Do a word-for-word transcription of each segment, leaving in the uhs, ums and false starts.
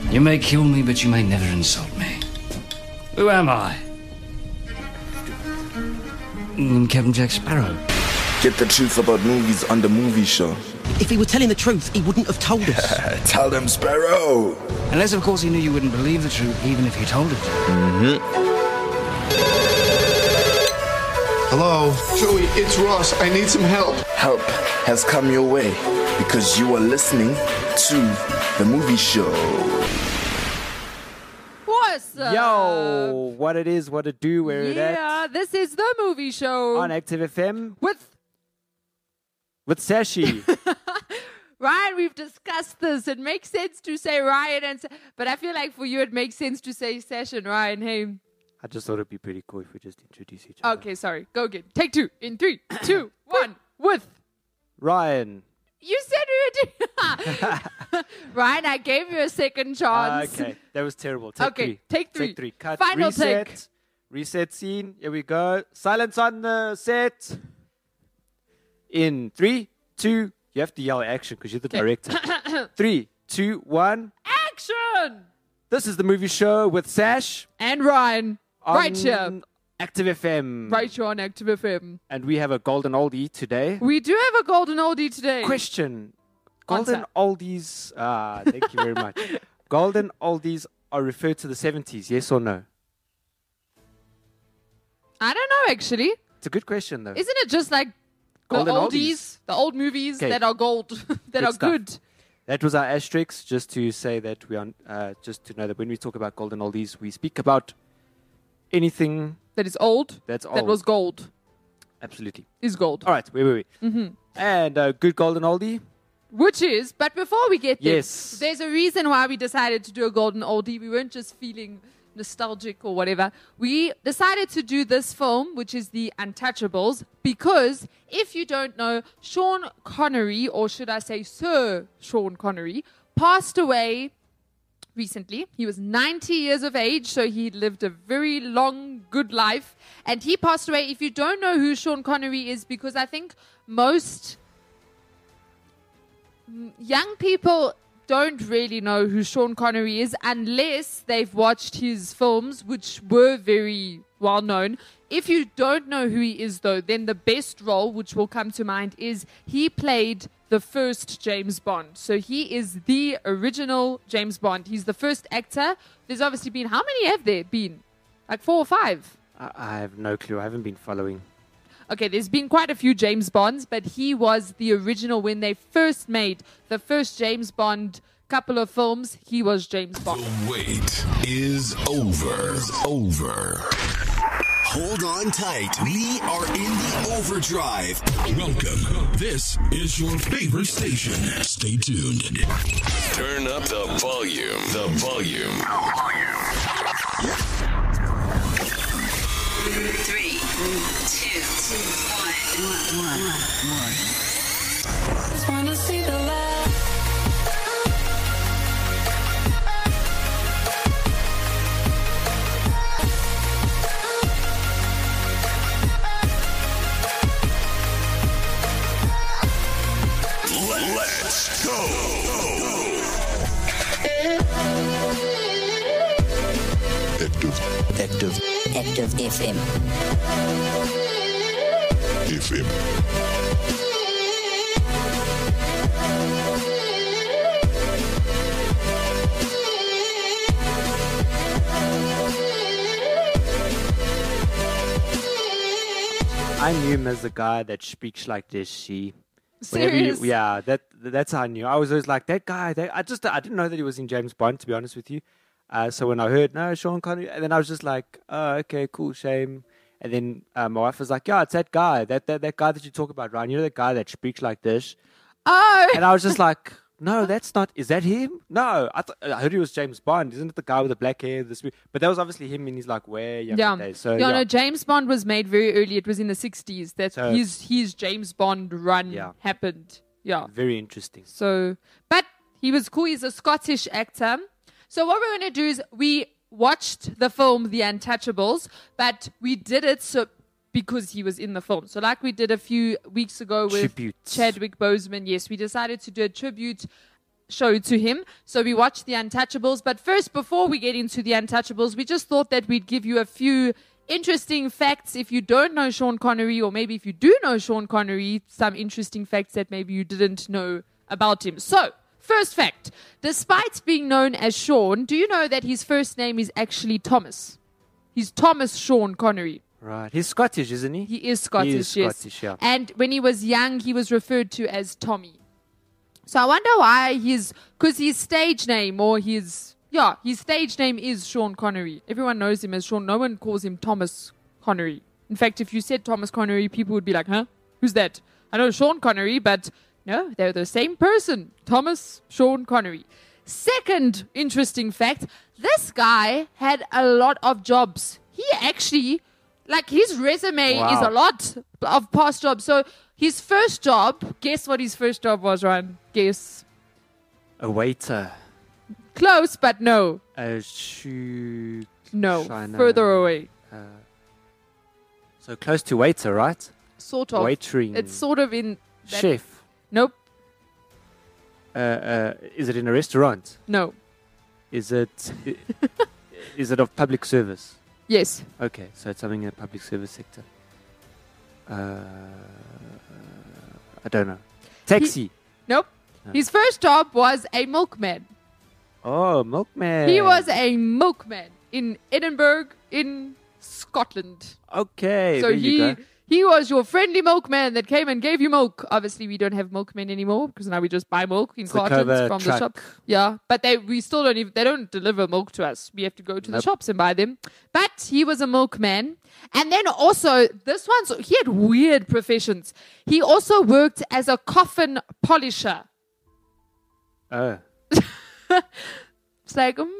You may kill me, but you may never insult me. Who am I? I'm Captain Jack Sparrow. Get the truth about movies on the movie show. If he were telling the truth, he wouldn't have told us. Tell them, Sparrow. Unless, of course, he knew you wouldn't believe the truth, even if you told it. Mm-hmm. Hello? Joey, it's Ross. I need some help. Help has come your way because you are listening to the movie show. What's up? Yo, what it is, what it do, where it at. Yeah, this is the movie show. On Active F M. With With Sashi. Ryan, we've discussed this. It makes sense to say Ryan, and Sa- but I feel like for you it makes sense to say Sash and Ryan. Hey. I just thought it'd be pretty cool if we just introduce each other. Okay, sorry. Go again. Take two. In three, two, one. With. Ryan. You said we were doing... Ryan, I gave you a second chance. Uh, okay, that was terrible. Take okay, three. take three. Take three. Cut. Final Reset. take. Reset scene. Here we go. Silence on the set. In three, two, you have to yell action because you're the director. Three, two, one. Action! This is the movie show with Sash. And Ryan. On Right here. Active F M. Right here on Active F M. And we have a golden oldie today. We do have a golden oldie today. Question. Golden Answer. oldies. Ah, thank you very much. Golden oldies are referred to the seventies, yes or no? I don't know, actually. It's a good question, though. Isn't it just like the Golden oldies, oldies. the old movies Okay. that are gold, that Good are stuff. good? That was our asterisk, just to say that we are, uh, just to know that when we talk about golden oldies, we speak about anything That is old. that's old. That was gold. Absolutely. Is gold. All right, wait, wait, wait. Mm-hmm. And a good golden oldie. Which is, but before we get there, Yes. there's a reason why we decided to do a golden oldie. We weren't just feeling nostalgic or whatever. We decided to do this film, which is The Untouchables, because if you don't know, Sean Connery, or should I say Sir Sean Connery, passed away recently. He was ninety years of age, so he lived a very long, good life. And he passed away. If you don't know who Sean Connery is, because I think most young people don't really know who Sean Connery is unless they've watched his films, which were very well known. If you don't know who he is, though, then the best role, which will come to mind, is he played the first James Bond. So he is the original James Bond. He's the first actor. There's obviously been, how many have there been? Like four or five? I, I have no clue. I haven't been following. Okay, there's been quite a few James Bonds, but he was the original when they first made the first James Bond couple of films. He was James Bond. The wait is over. Over. Hold on tight. We are in the overdrive. Welcome. This is your favorite station. Stay tuned. Turn up the volume. The volume. Three, two, one, one, one. Just wanna see the light. Let's go. Active. Active. Active F M. F M. I knew him as the guy that speaks like this, she. Whenever you- Serious? yeah, that that's how I knew. I was always like, that guy. That, I just I didn't know that he was in James Bond, to be honest with you. Uh, so when I heard, no, Sean Connery, and then I was just like, oh, okay, cool, shame. And then uh, my wife was like, yeah, it's that guy, that, that that guy that you talk about, Ryan. You know that guy that speaks like this? Oh! And I was just like, no, that's not, is that him? No, I, th- I heard he was James Bond. Isn't it the guy with the black hair? This, but that was obviously him in his like way younger Yeah. days. So, yeah, yeah. no, James Bond was made very early. It was in the sixties that So- his, his James Bond run Yeah. happened. Yeah. Very interesting. So, but he was cool. He's a Scottish actor. So what we're going to do is we watched the film The Untouchables, but we did it so because he was in the film. So like we did a few weeks ago with Tributes. Chadwick Boseman, yes, we decided to do a tribute show to him. So we watched The Untouchables. But first, before we get into The Untouchables, we just thought that we'd give you a few interesting facts. If you don't know Sean Connery, or maybe if you do know Sean Connery, some interesting facts that maybe you didn't know about him. So, first fact. Despite being known as Sean, do you know that his first name is actually Thomas? He's Thomas Sean Connery. Right. He's Scottish, isn't he? He is Scottish, He is yes. Scottish, yeah. And when he was young, he was referred to as Tommy. So I wonder why his, because his stage name or his, yeah, his stage name is Sean Connery. Everyone knows him as Sean. No one calls him Thomas Connery. In fact, if you said Thomas Connery, people would be like, huh? Who's that? I know Sean Connery, but no, they're the same person. Thomas Sean Connery. Second interesting fact, this guy had a lot of jobs. He actually, like his resume Wow. is a lot of past jobs. So his first job, guess what his first job was, Ryan? Guess. A waiter. Close, but no. A shoe. No, shiner. further away. Uh, so close to waiter, right? Sort of. Waitering. It's sort of in... that- Chef. Nope. Uh, uh, is it in a restaurant? No. Is it? i- is it of public service? Yes. Okay, so it's something in the public service sector. Uh, I don't know. Taxi. Nope. No. His first job was a milkman. Oh, milkman. He was a milkman in Edinburgh, in Scotland. Okay, so there you he go. he was your friendly milkman that came and gave you milk. Obviously, we don't have milkmen anymore because now we just buy milk in It's the cartons Clover from the truck. shop. Yeah, but they we still don't even they don't deliver milk to us. We have to go to the Nope. shops and buy them. But he was a milkman, and then also this one's he had weird professions. He also worked as a coffin polisher. Oh, It's like. mm,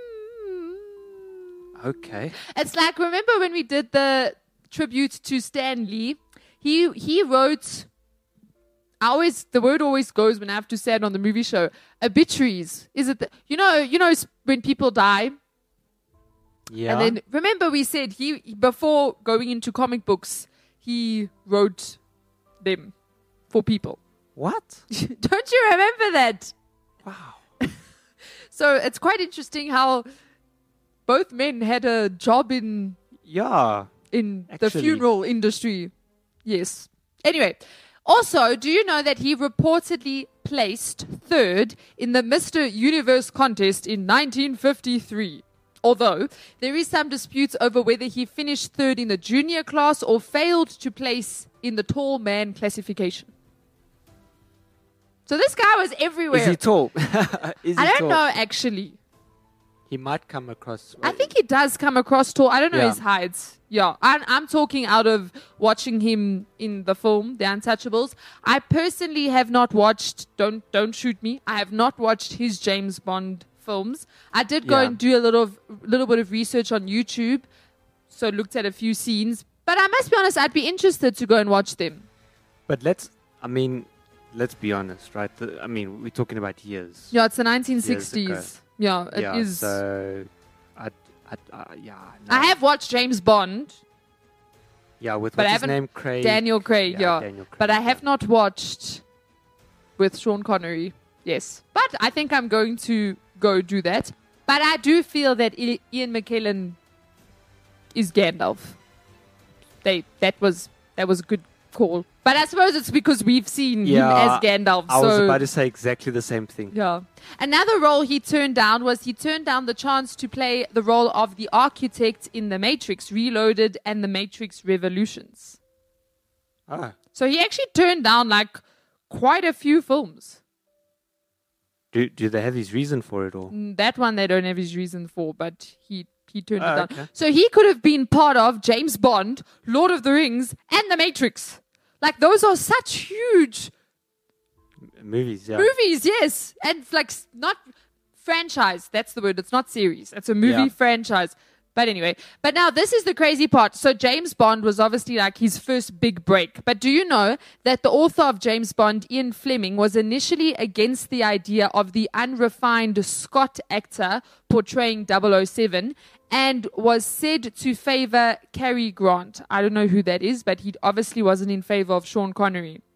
okay. It's like, remember when we did the tribute to Stan Lee? He he wrote, I always, the word always goes when I have to say it on the movie show, obituaries. Is it, the, you know, you know s- when people die? Yeah. And then, remember we said he, before going into comic books, he wrote them for people. What? Don't you remember that? Wow. So it's quite interesting how both men had a job in Yeah. in the Actually. funeral industry. Yes. Anyway, also, do you know that he reportedly placed third in the Mister Universe contest in nineteen fifty-three? Although there is some disputes over whether he finished third in the junior class or failed to place in the tall man classification. So this guy was everywhere. Is he tall? Is he I don't tall? know, actually. He might come across. I think he does come across tall. I don't know Yeah. his height. Yeah, I'm, I'm talking out of watching him in the film, The Untouchables. I personally have not watched, don't don't shoot me, I have not watched his James Bond films. I did go Yeah. and do a little, of, little bit of research on YouTube, so looked at a few scenes. But I must be honest, I'd be interested to go and watch them. But let's. I mean, let's be honest, right? The, I mean, we're talking about years. Yeah, it's the nineteen Years ago. sixties. Yeah, it yeah. is. So, I, I, uh, yeah. No. I have watched James Bond. Yeah, with But I what's his haven't- name? Craig. Daniel Craig, yeah. Daniel Craig, But I yeah. have not watched with Sean Connery. Yes. But I think I'm going to go do that. But I do feel that I- Ian McKellen is Gandalf. They that was that was a good call. But I suppose it's because we've seen Yeah, him as Gandalf. I so was about to say exactly the same thing. yeah. Another role he turned down was he turned down the chance to play the role of the architect in The Matrix Reloaded and The Matrix Revolutions. Ah, So he actually turned down like quite a few films. do do they have his reason for it all? Mm, That one they don't have his reason for, but he he turned Ah, it down. okay. So he could have been part of James Bond, Lord of the Rings, and The Matrix. Like those are such huge M- Movies, yeah. movies, yes, and like s- not franchise. That's the word. It's not series. It's a movie Yeah. franchise. But anyway, but now this is the crazy part. So James Bond was obviously like his first big break. But do you know that the author of James Bond, Ian Fleming, was initially against the idea of the unrefined Scott actor portraying double oh seven and was said to favor Cary Grant. I don't know who that is, but he obviously wasn't in favor of Sean Connery.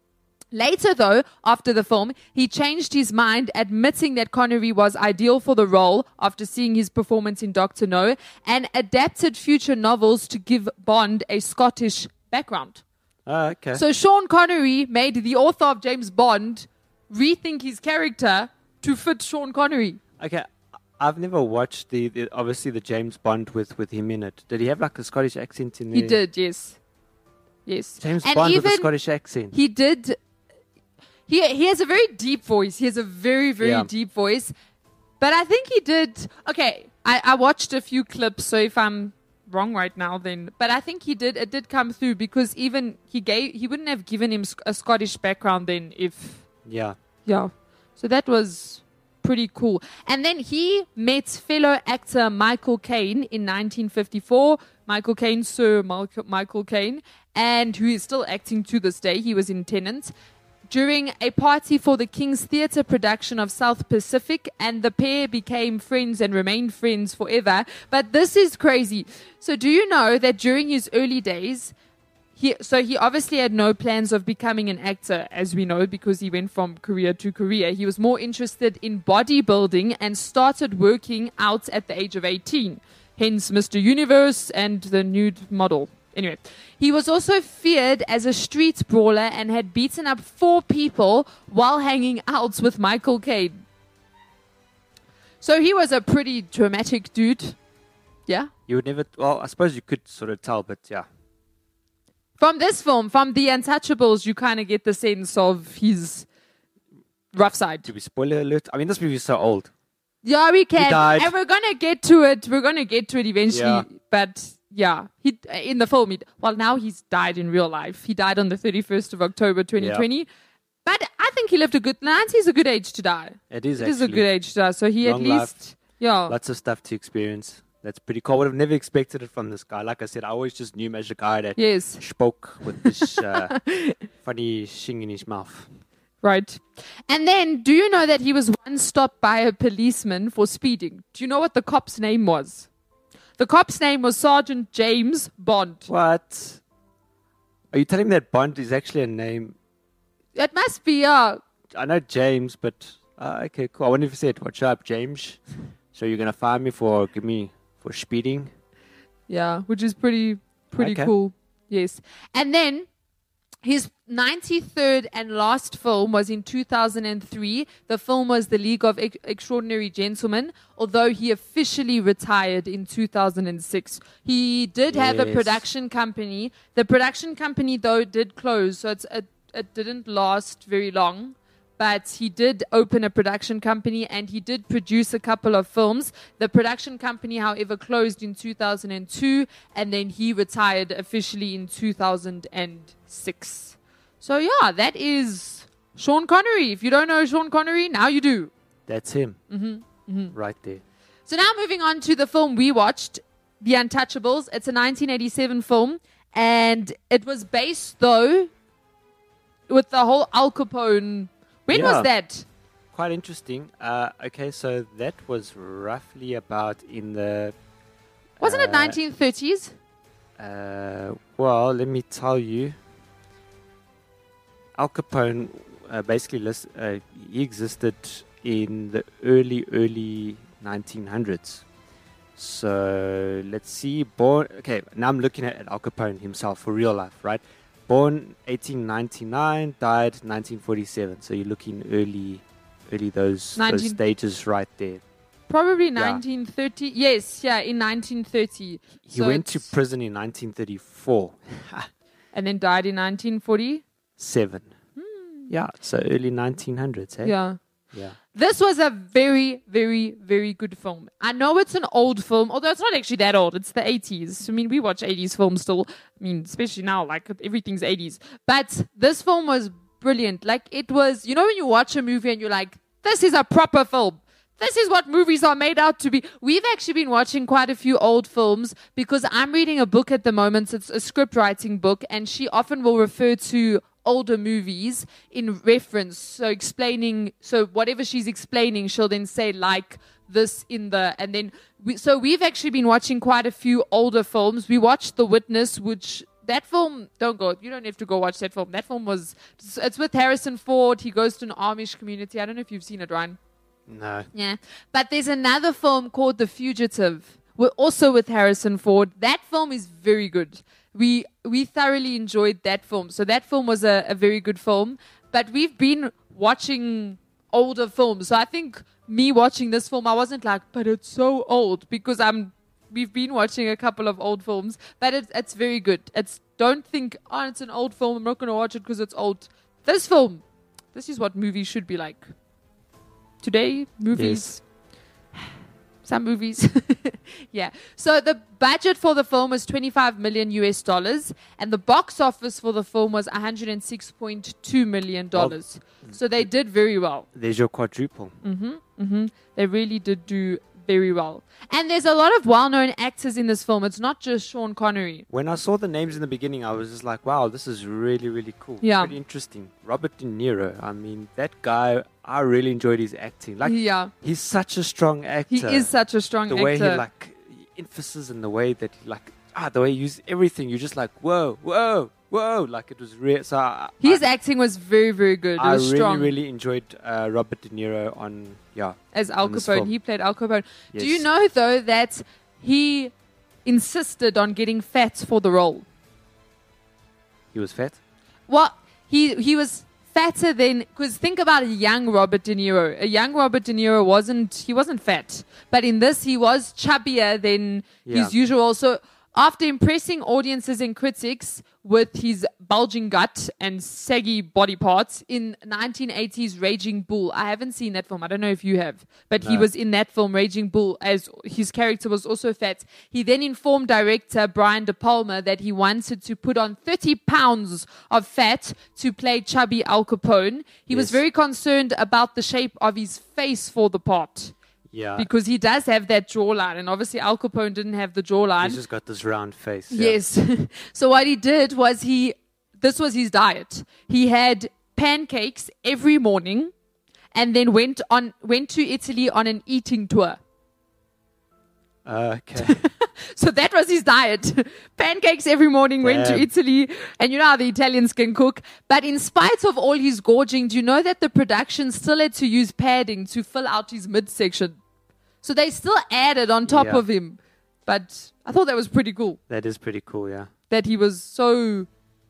Later, though, after the film, he changed his mind, admitting that Connery was ideal for the role after seeing his performance in Doctor No, and adapted future novels to give Bond a Scottish background. Oh, okay. So Sean Connery made the author of James Bond rethink his character to fit Sean Connery. Okay, I've never watched the, the obviously the James Bond with, with him in it. Did he have like a Scottish accent in there? He did, yes. Yes. James and Bond with even a Scottish accent. He did... He he has a very deep voice. He has a very, very Yeah. deep voice. But I think he did... Okay, I, I watched a few clips, so if I'm wrong right now, then... But I think he did... It did come through because even he gave... He wouldn't have given him sc- a Scottish background then if... Yeah. Yeah. So that was pretty cool. And then he met fellow actor Michael Caine in nineteen fifty-four. Michael Caine, Sir Michael, Michael Caine, and who is still acting to this day. He was in Tenant. During a party for the King's Theatre production of South Pacific, and the pair became friends and remained friends forever. But this is crazy. So do you know that during his early days, he, so he obviously had no plans of becoming an actor, as we know, because he went from career to career. He was more interested in bodybuilding and started working out at the age of eighteen. Hence Mister Universe and the nude model. Anyway, he was also feared as a street brawler and had beaten up four people while hanging out with Michael Caine. So he was a pretty dramatic dude. Yeah. You would never... Well, I suppose you could sort of tell, but yeah. From this film, from The Untouchables, you kind of get the sense of his rough side. To be spoiler alert. I mean, this movie is so old. Yeah, we can. He died. And we're going to get to it. We're going to get to it eventually. Yeah. But yeah, he in the film, he, well, now he's died in real life. He died on the thirty-first of October, twenty twenty. Yeah. But I think he lived a good, ninety is a good age to die. It is It actually. is a good age to die. So he Long at least, life, yeah. Lots of stuff to experience. That's pretty cool. I would have never expected it from this guy. Like I said, I always just knew him as a guy that Yes. spoke with this uh, funny shing in his mouth. Right. And then, do you know that he was once stopped by a policeman for speeding? Do you know what the cop's name was? The cop's name was Sergeant James Bond. What? Are you telling me that Bond is actually a name? It must be, uh... I know James, but... Uh, okay, cool. I wonder if you said, "What's up, James? So you're going to fire me for, give me, for speeding?" Yeah, which is pretty, pretty Okay. cool. Yes. And then... His ninety-third and last film was in two thousand three. The film was The League of Ex- Extraordinary Gentlemen, although he officially retired in two thousand six. He did have a Yes. production company. The production company, though, did close, so it's, it, it didn't last very long. But he did open a production company and he did produce a couple of films. The production company, however, closed in two thousand two and then he retired officially in two thousand six. So, yeah, that is Sean Connery. If you don't know Sean Connery, now you do. That's him. Mm-hmm. Mm-hmm. Right there. So now moving on to the film we watched, The Untouchables. It's a nineteen eighty-seven film and it was based, though, with the whole Al Capone... When Yeah. was that? Quite interesting. Uh, okay, so that was roughly about in the... Wasn't it uh, nineteen thirties? Uh, well, let me tell you. Al Capone uh, basically list, uh, he existed in the early, early nineteen hundreds. So let's see. Born. Okay, now I'm looking at Al Capone himself for real life, right? Born eighteen ninety-nine, died nineteen forty-seven. So you're looking early, early those, nineteen those stages right there. Probably nineteen thirty. Yes, yeah, in nineteen thirty. He So went to it's- prison in nineteen thirty-four. And then died in nineteen forty. Seven. Yeah, so early nineteen hundreds, eh? Yeah. Yeah. This was a very, very, very good film. I know it's an old film, although it's not actually that old. It's the eighties. I mean, we watch eighties films still. I mean, especially now, like everything's eighties. But this film was brilliant. Like it was, you know, when you watch a movie and you're like, this is a proper film. This is what movies are made out to be. We've actually been watching quite a few old films because I'm reading a book at the moment. It's a script writing book, and she often will refer to older movies in reference. So explaining, so whatever she's explaining, she'll then say like this in the, and then, we, so we've actually been watching quite a few older films. We watched The Witness, which that film, don't go. You don't have to go watch that film. That film was, it's with Harrison Ford. He goes to an Amish community. I don't know if you've seen it, Ryan. No. Yeah. But there's another film called The Fugitive. We're also with Harrison Ford. That film is very good. We we thoroughly enjoyed that film. So that film was a, a very good film. But we've been watching older films. So I think me watching this film, I wasn't like, but it's so old, because I'm we've been watching a couple of old films, but it's it's very good. It's don't think, oh, it's an old film, I'm not going to watch it because it's old. This film, this is what movies should be like. Today, movies, yes. Some movies. Yeah. So the budget for the film was twenty-five million U S dollars, and the box office for the film was one hundred six point two million dollars. Well, so they did very well. There's your quadruple. Mm-hmm. Mm-hmm. They really did do very well. And there's a lot of well-known actors in this film. It's not just Sean Connery. When I saw the names in the beginning, I was just like, wow, this is really, really cool. Yeah. Pretty interesting. Robert De Niro. I mean, that guy, I really enjoyed his acting. Like, yeah. He's such a strong actor. He is such a strong the actor. The way he, like, emphasis and the way that he, like, ah, the way he used everything, you're just like, whoa, whoa, whoa. Like, it was real. So I, His I, acting was very, very good. It I was really, strong. really enjoyed uh, Robert De Niro on, yeah. As Al Capone. He played Al Capone. Yes. Do you know, though, that he insisted on getting fat for the role? He was fat? Well, he, he was fatter than, because think about a young Robert De Niro. A young Robert De Niro wasn't, he wasn't fat. But in this, he was chubbier than Yeah. his usual. So after impressing audiences and critics with his bulging gut and saggy body parts in nineteen eighties Raging Bull. I haven't seen that film. I don't know if you have. But No. he was in that film, Raging Bull, as his character was also fat. He then informed director Brian De Palma that he wanted to put on thirty pounds of fat to play chubby Al Capone. He was Yes. very concerned about the shape of his face for the part. Yeah. Because he does have that jawline, and obviously Al Capone didn't have the jawline. He's just got this round face. Yeah. Yes. So what he did was he, this was his diet. He had pancakes every morning, and then went on went to Italy on an eating tour. Uh, okay. So that was his diet. Pancakes every morning, went to Damn. Italy. And you know how the Italians can cook. But in spite of all his gorging, do you know that the production still had to use padding to fill out his midsection? So they still added on top Yeah. of him. But I thought that was pretty cool. That is pretty cool, yeah. That he was so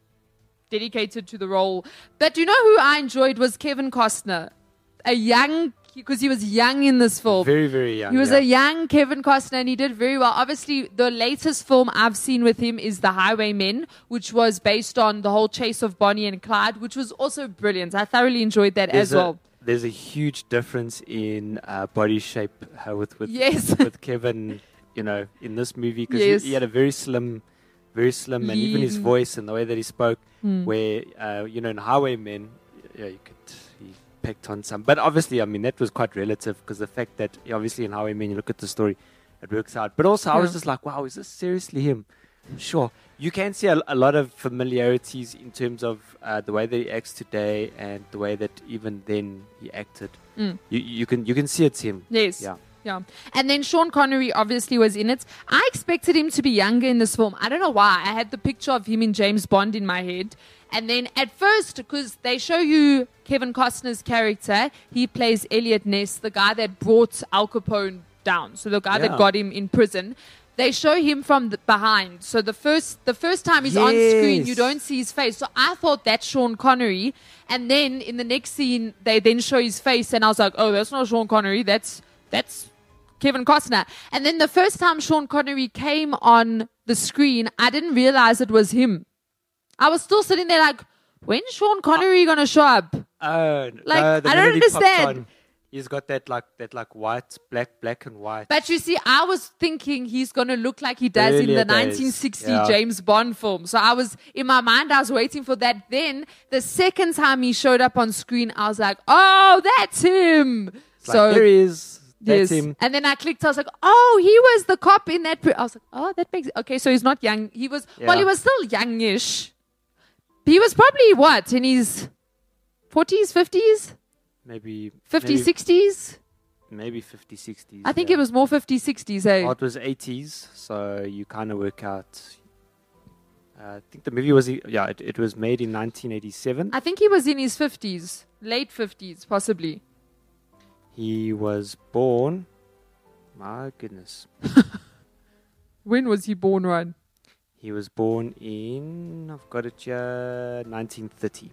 dedicated to the role. But you know who I enjoyed was Kevin Costner. A young, because he was young in this film. Very, very young. He was yeah. a young Kevin Costner, and he did very well. Obviously, the latest film I've seen with him is The Highwaymen, which was based on the whole chase of Bonnie and Clyde, which was also brilliant. I thoroughly enjoyed that There's as well. A, there's a huge difference in uh, body shape uh, with with, Yes. with Kevin, you know, in this movie, because Yes. he, he had a very slim, very slim, and even his Lean. voice and the way that he spoke, Hmm. where uh, you know, in Highwaymen, yeah, you could he picked on some, but obviously, I mean, that was quite relative, because the fact that obviously in Highwaymen, you look at the story, it works out. But also, I was Yeah. just like, wow, is this seriously him? Sure. You can see a, a lot of familiarities in terms of uh, the way that he acts today and the way that even then he acted. Mm. You, you can you can see it's him. Yes. Yeah. Yeah. And then Sean Connery obviously was in it. I expected him to be younger in this film. I don't know why. I had the picture of him in James Bond in my head. And then at first, because they show you Kevin Costner's character, he plays Elliot Ness, the guy that brought Al Capone down. So the guy Yeah. that got him in prison. They show him from the behind. So the first the first time he's on screen, you Yes. don't see his face. So I thought that's Sean Connery. And then in the next scene, they then show his face. And I was like, oh, that's not Sean Connery. That's that's Kevin Costner. And then the first time Sean Connery came on the screen, I didn't realize it was him. I was still sitting there like, when's Sean Connery going to show up? Oh, Like, no, the I don't minute he popped understand. on, he's got that like that like white, black, black and white. But you see, I was thinking he's going to look like he does in Earlier the days, nineteen sixty yeah. James Bond film. So I was, in my mind, I was waiting for that. Then the second time he showed up on screen, I was like, oh, that's him. It's like, so there he is. That's yes. him. And then I clicked. I was like, "Oh, he was the cop in that." Pre-. I was like, "Oh, that makes okay." So he's not young. He was well. Yeah. He was still youngish. He was probably what in his forties, fifties, Maybe fifties, maybe, sixties. maybe fifty, sixties. I think yeah. it was more fifties, sixties. Eh? Oh, it was eighties, so you kind of work out Uh, I think the movie was yeah, it, it was made in nineteen eighty-seven. I think he was in his fifties, late fifties, possibly. He was born. My goodness. When was he born, Ryan? He was born in, I've got it here, nineteen thirty.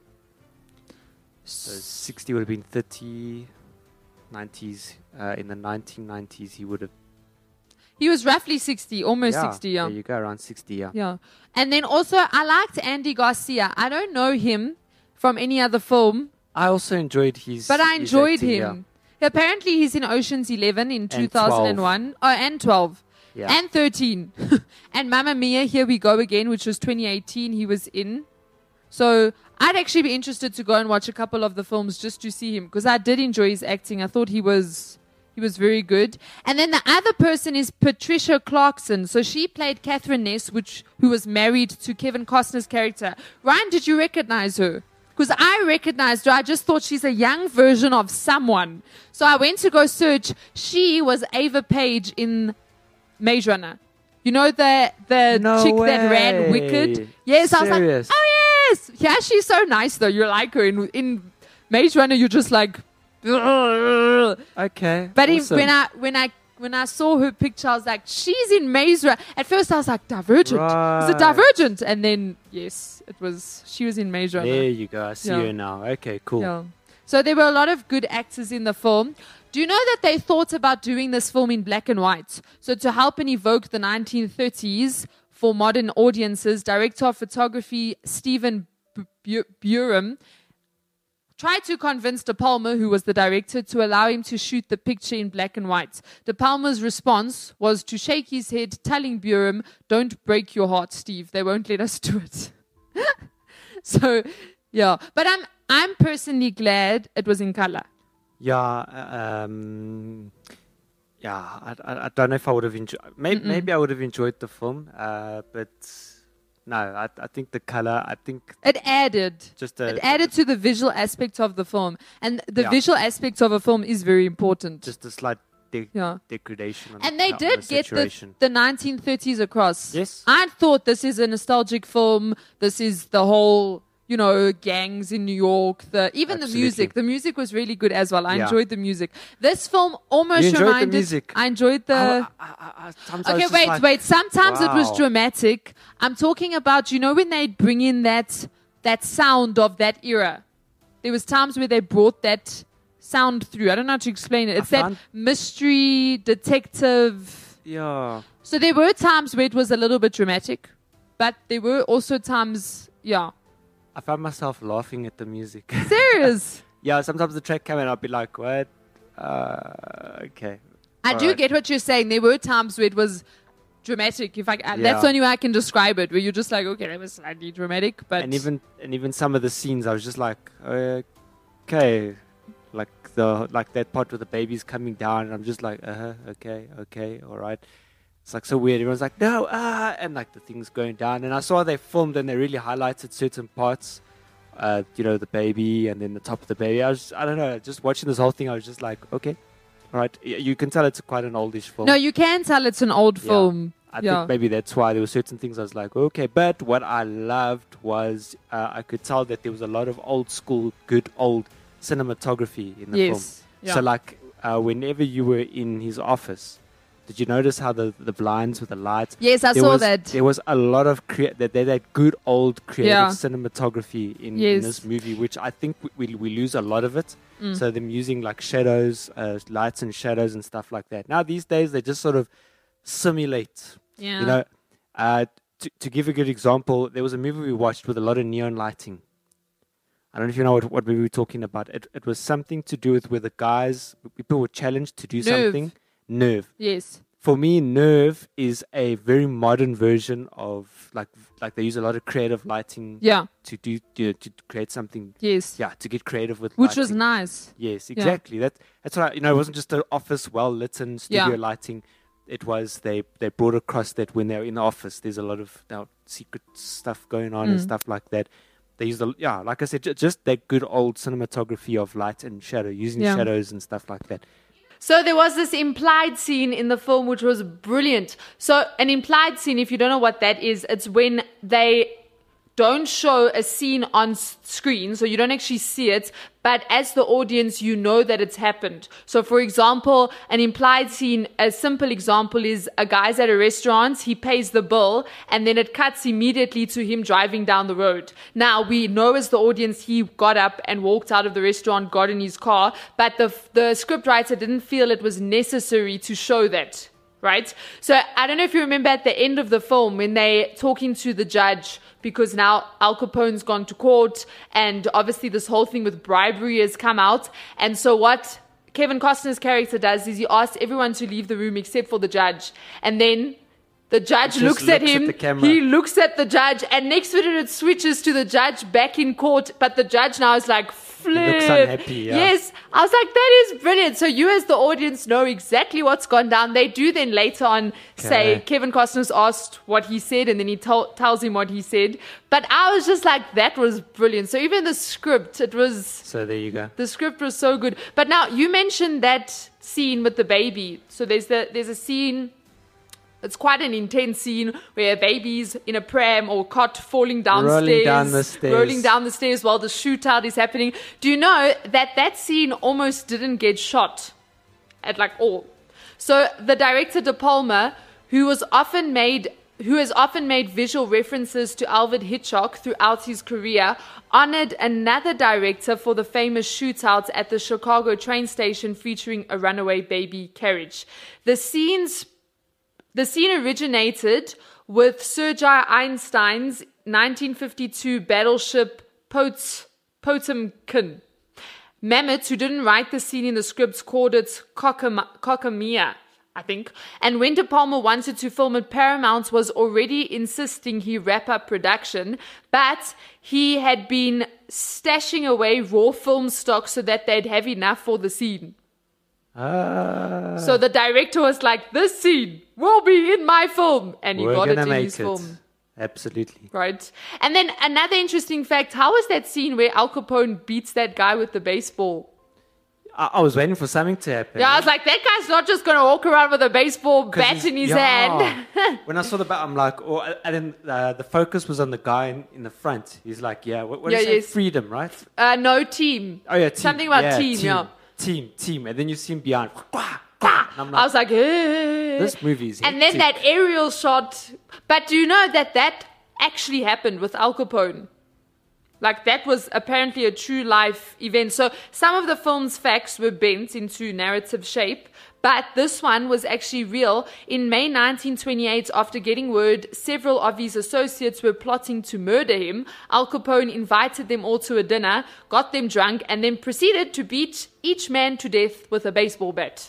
So sixty would have been thirty, nineties. Uh, in the nineteen nineties, he would have. He was roughly sixty, almost yeah, sixty, yeah. There you go, around sixty, yeah. Yeah. And then also, I liked Andy Garcia. I don't know him from any other film, I also enjoyed his. but I his enjoyed acting, him. Apparently, he's in Ocean's eleven in two And thousand one. Oh, and twelve. Yeah. And thirteen. And Mamma Mia, Here We Go Again, which was twenty eighteen, he was in. So I'd actually be interested to go and watch a couple of the films just to see him, because I did enjoy his acting. I thought he was he was very good. And then the other person is Patricia Clarkson. So she played Catherine Ness, which who was married to Kevin Costner's character. Ryan, did you recognize her? Because I recognized her. I just thought she's a young version of someone. So I went to go search. She was Ava Page in Maze Runner. You know the the No chick that ran way. Wicked? Yes, I was like, Serious? oh yes. Yeah, she's so nice though. You like her. In in Maze Runner, you're just like, ugh. Okay. But in, awesome. when I when I when I saw her picture, I was like, she's in Maze Runner. At first, I was like, Divergent. Is Right. it Divergent? And then yes, it was. She was in Maze Runner. There you go. I see Yeah. her now. Okay, cool. Yeah. So there were a lot of good actors in the film. Do you know that they thought about doing this film in black and white? So to help and evoke the nineteen thirties for modern audiences, director of photography Stephen Bu- Buram tried to convince De Palma, who was the director, to allow him to shoot the picture in black and white. De Palma's response was to shake his head, telling Buram, "Don't break your heart, Steve. They won't let us do it." So, yeah. But I'm I'm personally glad it was in color. Yeah, um, yeah. I, I, I don't know if I would have enjoyed. Maybe, maybe I would have enjoyed the film, uh, but no. I, I think the color. I think It added. just a, It added to the visual aspect of the film. And the Yeah. visual aspect of a film is very important. just a slight de- Yeah. degradation. On And the, they on did the get the, saturation. the nineteen thirties across. Yes. I thought this is a nostalgic film. This is the whole, you know, gangs in New York. The Even Absolutely. the music. The music was really good as well. I Yeah. enjoyed the music. This film almost You enjoyed the reminded... music? I enjoyed the... I, I, I, I, sometimes I was Okay, just wait, like, wait. Sometimes it was wow. dramatic. I'm talking about, you know, when they bring in that that sound of that era. There was times where they brought that sound through. I don't know how to explain it. It's that found- mystery detective. Yeah. So there were times where it was a little bit dramatic, but there were also times, yeah. I found myself laughing at the music. Serious. Yeah, sometimes the track came and I'd be like, what? Uh, okay. I All do right. get what you're saying. There were times where it was dramatic. If I, uh, that's Yeah. the only way I can describe it. Where you're just like, okay, that was slightly dramatic, but And even and even some of the scenes, I was just like, okay, like the like that part where the baby's coming down, and I'm just like, uh huh, okay, okay, all right. It's like so weird. Everyone's like, no, ah, and like the thing's going down. And I saw they filmed and they really highlighted certain parts. Uh, you know, the baby and then the top of the baby. I was, I don't know, just watching this whole thing, I was just like, okay, all right. Y- You can tell it's quite an oldish film. no, you can tell it's an old Yeah. film. I yeah. think maybe that's why there were certain things I was like, okay. But what I loved was uh, I could tell that there was a lot of old school, good old cinematography in the Yes. film. Yeah. So like uh, whenever you were in his office, did you notice how the, the blinds with the lights? Yes, I there saw was, that. There was a lot of crea- that that that good old creative Yeah. cinematography in, Yes. in this movie, which I think we, we we lose a lot of it. Mm. So them using like shadows, uh, lights and shadows and stuff like that. Now these days they just sort of simulate. Yeah. You know, uh, to to give a good example, there was a movie we watched with a lot of neon lighting. I don't know if you know what, what movie we're talking about. It it was something to do with where the guys, people were challenged to do Nerve. something. Nerve. Yes. For me, Nerve is a very modern version of like like they use a lot of creative lighting. Yeah. To do to, to create something. Yes. Yeah, to get creative with. Which was lighting. nice. Yes, Yeah. exactly. That that's what I, you know. It wasn't just an office, well lit and studio Yeah. lighting. It was they they brought across that when they're in the office, there's a lot of you know, secret stuff going on and Mm. stuff like that. They use the yeah, like I said, ju- just that good old cinematography of light and shadow, using Yeah. shadows and stuff like that. So there was this implied scene in the film which was brilliant. So an implied scene, if you don't know what that is, it's when they don't show a scene on s- screen, so you don't actually see it, but as the audience, you know that it's happened. So for example, an implied scene, a simple example is a guy's at a restaurant, he pays the bill, and then it cuts immediately to him driving down the road. Now, we know as the audience, he got up and walked out of the restaurant, got in his car, but the, the scriptwriter didn't feel it was necessary to show that. Right? So I don't know if you remember at the end of the film when they're talking to the judge, because now Al Capone's gone to court and obviously this whole thing with bribery has come out. And so what Kevin Costner's character does is he asks everyone to leave the room except for the judge. And then the judge Just looks, looks at at him, the camera. he looks at the judge, and next minute it switches to the judge back in court, but the judge now is like, flip. He looks unhappy, yeah. Yes. I was like, that is brilliant. So you as the audience know exactly what's gone down. They do then later on say, Okay. Kevin Costner's asked what he said, and then he tol- tells him what he said. But I was just like, that was brilliant. So even the script, it was... So there you go. The script was so good. But now, you mentioned that scene with the baby. So there's the there's a scene... It's quite an intense scene where a baby's in a pram or cot falling downstairs. Rolling down the stairs. Rolling down the stairs while the shootout is happening. Do you know that that scene almost didn't get shot at like all? So the director De Palma, who was often made... who has often made visual references to Alfred Hitchcock throughout his career, honored another director for the famous shootouts at the Chicago train station featuring a runaway baby carriage. The scenes... The scene originated with Sergei Einstein's nineteen fifty-two battleship Pot- Potemkin. Mamet, who didn't write the scene in the scripts, called it Kokam- Kokamia, I think. And when De Palma wanted to film it, Paramount was already insisting he wrap up production, but he had been stashing away raw film stock so that they'd have enough for the scene. Ah. So the director was like, this scene will be in my film. And he We're got it gonna in make his it. film. Absolutely. Right. And then another interesting fact, how was that scene where Al Capone beats that guy with the baseball? I, I was waiting for something to happen. Yeah, I was like, that guy's not just going to walk around with a baseball 'Cause bat he's- in his yeah. hand. When I saw the bat, I'm like, oh, and then uh, the focus was on the guy in, in the front. He's like, yeah, what, what Yeah, is it? yes. Freedom, right? uh, no team. Oh, yeah, team. Something about yeah, team, team, yeah. Team, team. And then you see him behind. And I'm like, I was like, hey. this movie is And then hectic. that aerial shot. But do you know that that actually happened with Al Capone? Like, that was apparently a true life event. So some of the film's facts were bent into narrative shape, but this one was actually real. In May nineteen twenty-eight, after getting word several of his associates were plotting to murder him, Al Capone invited them all to a dinner, got them drunk, and then proceeded to beat each man to death with a baseball bat.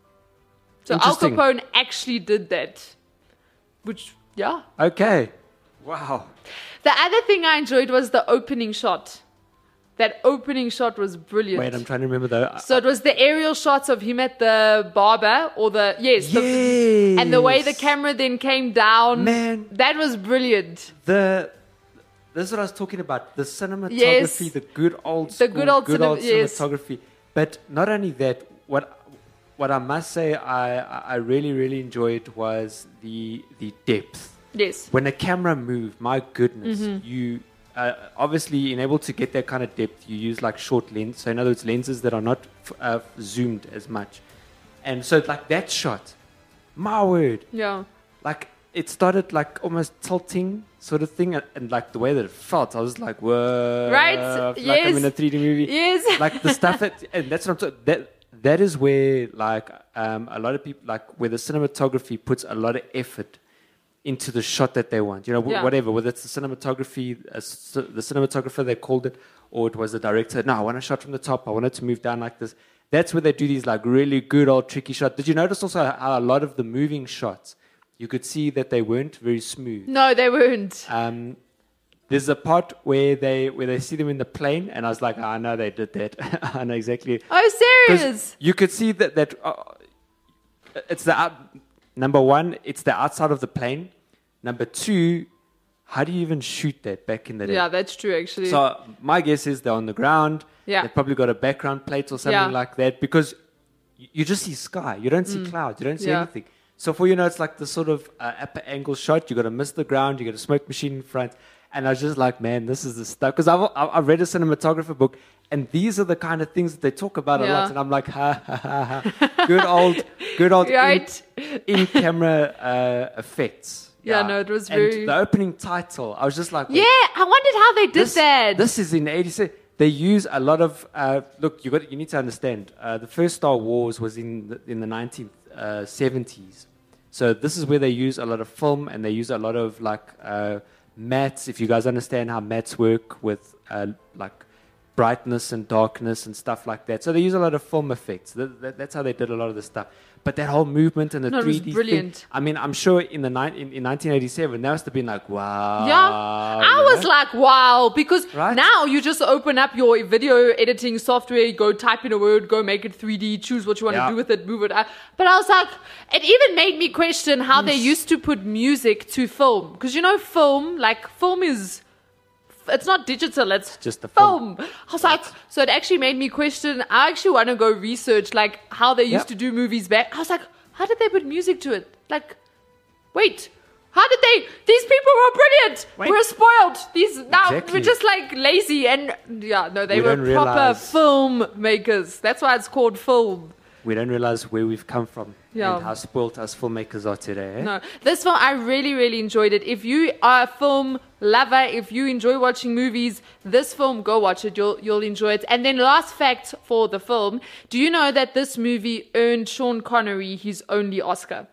So Al Interesting. Capone actually did that. Which, yeah. Okay. Wow. The other thing I enjoyed was the opening shot. That opening shot was brilliant. Wait, I'm trying to remember though. So it was the aerial shots of him at the barber, or the yes, the, Yes. and the way the camera then came down. Man. That was brilliant. The this is what I was talking about. The cinematography, Yes. the good old The school, good old good cine- old yes. cinematography. But not only that, what what I must say I, I really, really enjoyed was the the depth. Yes. When the camera moved, my goodness, Mhm. you uh, obviously in able to get that kind of depth, you use like short lens. So in other words, lenses that are not f- uh, zoomed as much. And so like that shot, my word, Yeah. like it started like almost tilting sort of thing, and, and like the way that it felt, I was like, whoa, Right, I feel yes. like I'm in a three D movie. Yes. Like the stuff that, and that's what I'm talking. That that is where like um, a lot of people like where the cinematography puts a lot of effort into the shot that they want. You know, wh- Yeah. whatever, whether it's the cinematography, uh, c- the cinematographer they called it, or it was the director. No, I want a shot from the top. I want it to move down like this. That's where they do these like really good old tricky shots. Did you notice also how a lot of the moving shots, you could see that they weren't very smooth. No, they weren't. Um, there's a part where they where they see them in the plane, and I was like, oh, I know they did that. I know exactly. Oh, 'Cause serious? You could see that that uh, it's the out, number one. It's the outside of the plane. Number two, how do you even shoot that back in the day? Yeah, that's true, actually. So my guess is they're on the ground. Yeah. They've probably got a background plate or something Yeah. like that, because you, you just see sky. You don't see Mm. clouds. You don't see Yeah. anything. So for you know, it's like the sort of uh, upper angle shot. You got to miss the ground. You got a smoke machine in front. And I was just like, man, this is the stuff. Because I've, I've I've read a cinematographer book, and these are the kind of things that they talk about a Yeah. lot. And I'm like, ha ha ha ha. Good old, good old Right. in, in-camera uh, effects. Yeah, no, it was and very- the opening title, I was just like, Yeah, I wondered how they did this, that. This is in eighty-six. They use a lot of uh, look. You got you need to understand. Uh, the first Star Wars was in the, in the nineteen seventies. So this is where they use a lot of film and they use a lot of like uh, mattes. If you guys understand how mattes work with uh, like brightness and darkness and stuff like that. So they use a lot of film effects. That, that, that's how they did a lot of the stuff. But that whole movement and the No, it was three D brilliant. thing. I mean, I'm sure in the ni- in, in nineteen eighty-seven, that must have been like, wow. Yeah, I you was know? like, wow, because Right? now you just open up your video editing software, you go type in a word, go make it three D, choose what you want Yeah. to do with it, move it. out. But I was like, it even made me question how they used to put music to film. Because you know, film, like, film is, it's not digital, it's just the film. I was like, so it actually made me question. I actually want to go research, like, how they used Yep. to do movies back. I was like, how did they put music to it? Like, wait, how did they? These people were brilliant. Wait. We're spoiled. These now Exactly. we're just like lazy and yeah, no, they We were don't proper realize- filmmakers. That's why it's called film. We don't realize where we've come from Yeah. and how spoilt us filmmakers are today. Eh? No, this film I really, really enjoyed it. If you are a film lover, if you enjoy watching movies, this film, go watch it. You'll you'll enjoy it. And then last fact for the film: do you know that this movie earned Sean Connery his only Oscar?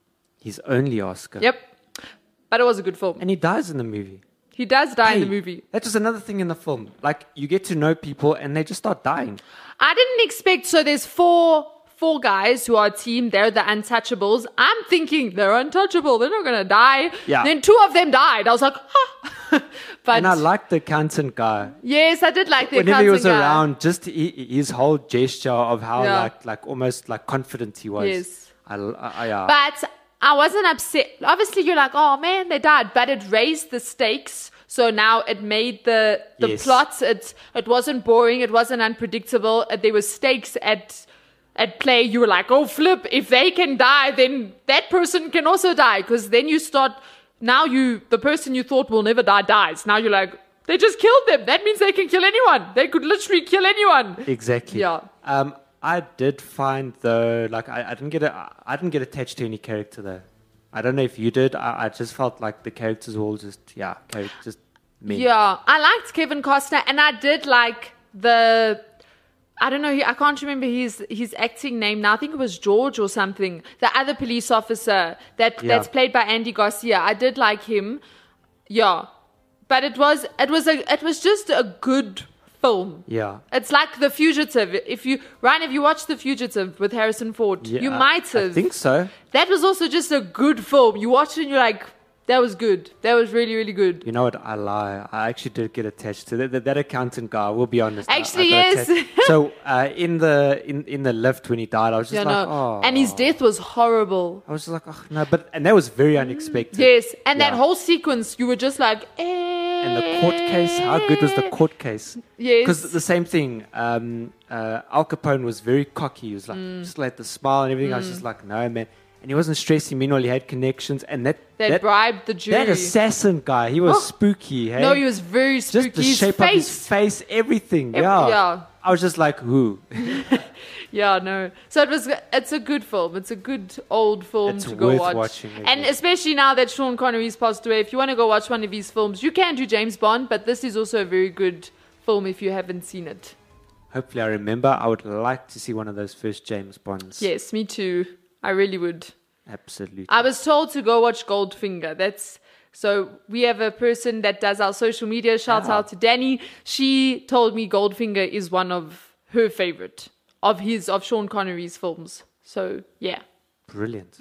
His only Oscar. Yep, but it was a good film. And he dies in the movie. He does die in Hey, the movie. That was another thing in the film. Like, you get to know people and they just start dying. I didn't expect. So there's four four guys who are a team. They're the Untouchables. I'm thinking they're untouchable. They're not gonna die. Yeah. Then two of them died. I was like, huh. But And I liked the accountant guy. yes, I did like the Whenever he was accounting guy. around, just he, his whole gesture of how Yeah. like like almost like confident he was. Yes. I, I, I, yeah. But I wasn't upset. Obviously, you're like, oh man, they died. But it raised the stakes. So now it made the the Yes. plots. It it wasn't boring. It wasn't unpredictable. Uh, There were stakes at at play. You were like, oh flip! If they can die, then that person can also die. Because then you start. Now you the person you thought will never die dies. Now you're like, they just killed them. That means they can kill anyone. They could literally kill anyone. Exactly. Yeah. Um, I did find though, like I, I didn't get a, I didn't get attached to any character though. I don't know if you did. I, I just felt like the characters were all just yeah, char- just men. Yeah, I liked Kevin Costner, and I did like the. I don't know. I can't remember his his acting name now. I think it was George or something. The other police officer that Yeah. that's played by Andy Garcia. I did like him. Yeah, but it was it was a it was just a good film. Yeah. It's like The Fugitive. If you Ryan, have you watched The Fugitive with Harrison Ford? Yeah, you I- might I have. think so. That was also just a good film. You watch it and you're like, that was good. That was really really good. You know what? I lie. I actually did get attached to that. That, that accountant guy. We'll be honest. I- I Actually, got yes. attached. So uh, in the in, in the lift when he died, I was just Yeah, like, no. oh. And his death was horrible. I was just like, oh no. But and that was very unexpected. Yes, and that Yeah. whole sequence, you were just like, eh. And the court case, how good was the court case? Yes. Because the same thing, um, uh, Al Capone was very cocky. He was like, Mm. just like the smile and everything. I was just like, no, man. And he wasn't stressing. Meanwhile, he had connections. And that They that, bribed the jury. that assassin guy, he was Oh. spooky. Hey? No, he was very spooky. Just the His shape face. of his face, everything. Ev- yeah. yeah. I was just like, who? Yeah, no. So it was. It's a good film. It's a good old film It's to go worth watch. watching again. And especially now that Sean Connery's passed away, if you want to go watch one of his films, you can do James Bond. But this is also a very good film if you haven't seen it. Hopefully, I remember. I would like to see one of those first James Bonds. Yes, me too. I really would. Absolutely. I was told to go watch Goldfinger. That's so we have a person that does our social media. Shout Yeah. out to Danny. She told me Goldfinger is one of her favorite of his of Sean Connery's films. So yeah. Brilliant.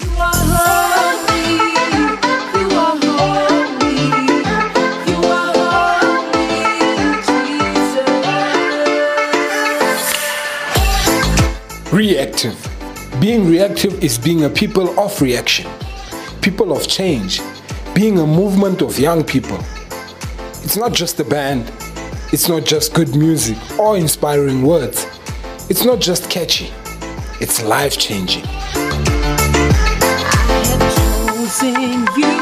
Reactive. Being reactive is being a people of reaction, people of change, being a movement of young people. It's not just a band, it's not just good music or inspiring words, it's not just catchy. It's life-changing. Choosing you.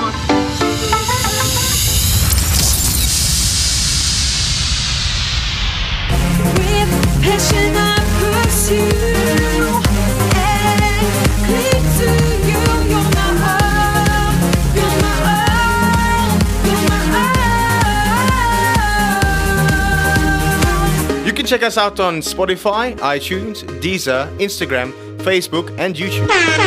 With passion I pursue and cling to you. You're my all, you're my all, you're my all. You can check us out on Spotify, iTunes, Deezer, Instagram, Facebook, and YouTube.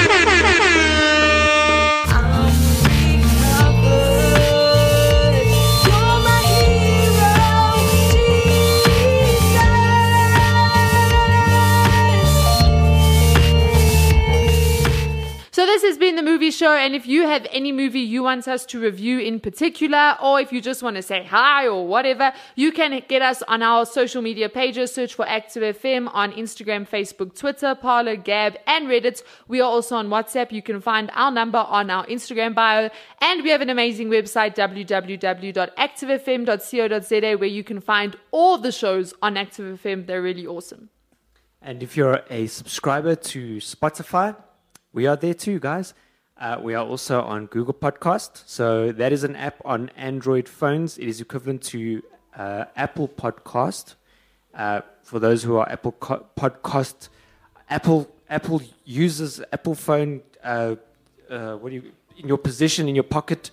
So this has been the movie show, and if you have any movie you want us to review in particular, or if you just want to say hi or whatever, you can get us on our social media pages. Search for Active F M on Instagram, Facebook, Twitter, Parler, Gab, and Reddit. We are also on WhatsApp. You can find our number on our Instagram bio, and we have an amazing website, w w w dot active f m dot co dot z a, where you can find all the shows on Active F M. They're really awesome. And if you're a subscriber to Spotify, we are there too, guys. Uh, we are also on Google Podcast. So that is an app on Android phones. It is equivalent to uh, Apple Podcast. Uh, for those who are Apple co- Podcast, Apple Apple uses Apple phone. Uh, uh, what do you in your position in your pocket?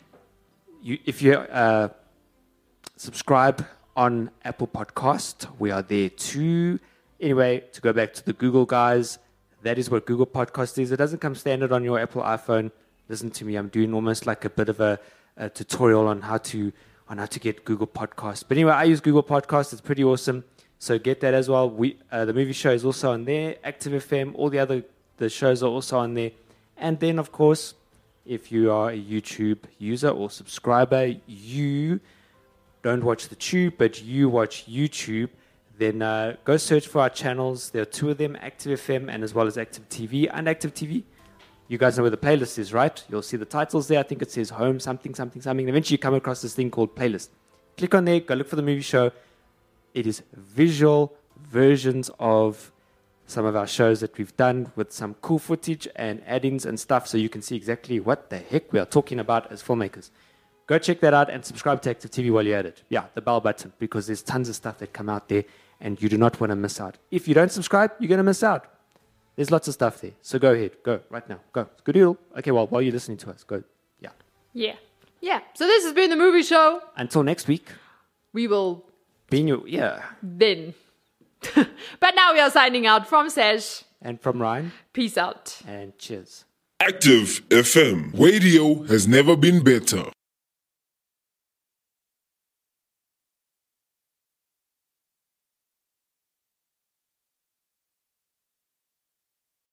You, if you uh, subscribe on Apple Podcast, we are there too. Anyway, to go back to the Google guys. That is what Google Podcast is. It doesn't come standard on your Apple iPhone. Listen to me. I'm doing almost like a bit of a, a tutorial on how to on how to get Google Podcast. But anyway, I use Google Podcast. It's pretty awesome. So get that as well. We uh, the movie show is also on there. Active F M. All the other the shows are also on there. And then, of course, if you are a YouTube user or subscriber, you don't watch the tube, but you watch YouTube. Then uh, go search for our channels. There are two of them, Active F M and as well as Active T V. And Active T V, you guys know where the playlist is, right? You'll see the titles there. I think it says home, something, something, something. And eventually you come across this thing called playlist. Click on there, go look for the movie show. It is visual versions of some of our shows that we've done with some cool footage and add-ins and stuff, so you can see exactly what the heck we are talking about as filmmakers. Go check that out and subscribe to Active T V while you're at it. Yeah, the bell button, because there's tons of stuff that come out there and you do not want to miss out. If you don't subscribe, you're going to miss out. There's lots of stuff there. So go ahead. Go right now. Go. Good deal. Okay, well, while you're listening to us, go. Yeah. Yeah. Yeah. So this has been the movie show. Until next week. We will... Be in your... Yeah. Then. But now we are signing out from Sash. And from Ryan. Peace out. And cheers. Active F M. Radio has never been better.